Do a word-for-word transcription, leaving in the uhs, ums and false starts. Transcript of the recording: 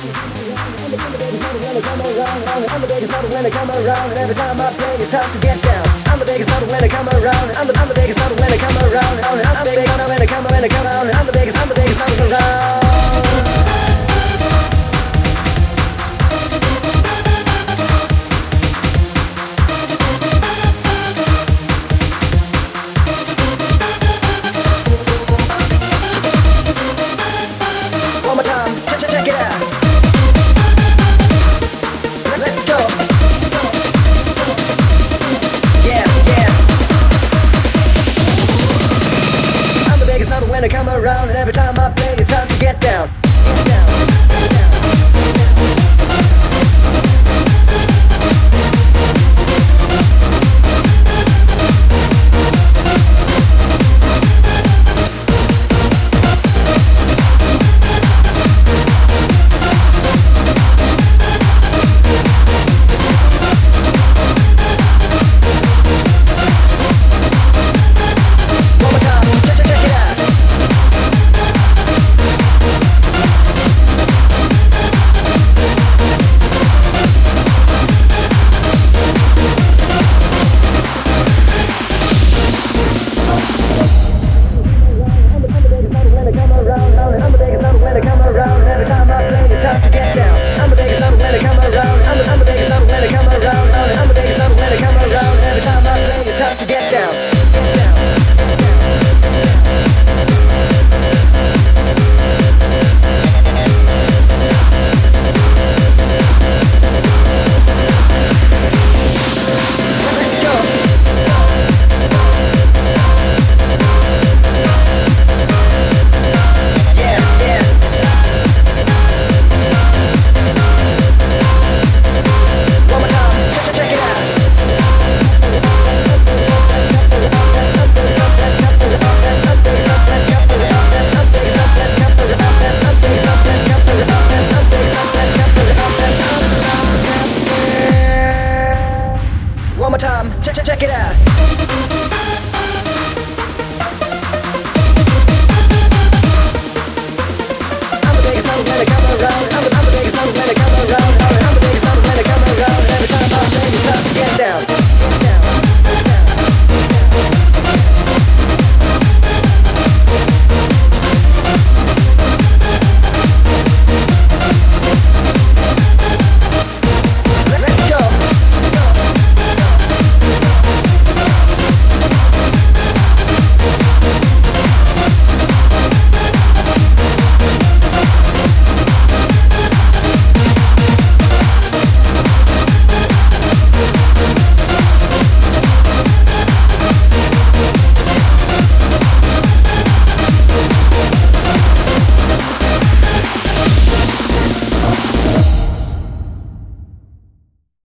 I'm the biggest model when I come around, and every time I play it's time to get down. I'm the biggest model when I come around. I'm the I'm the biggest model when I come around. I'm the I'm the biggest model when I come when I come around. I'm the biggest I'm the biggest model around.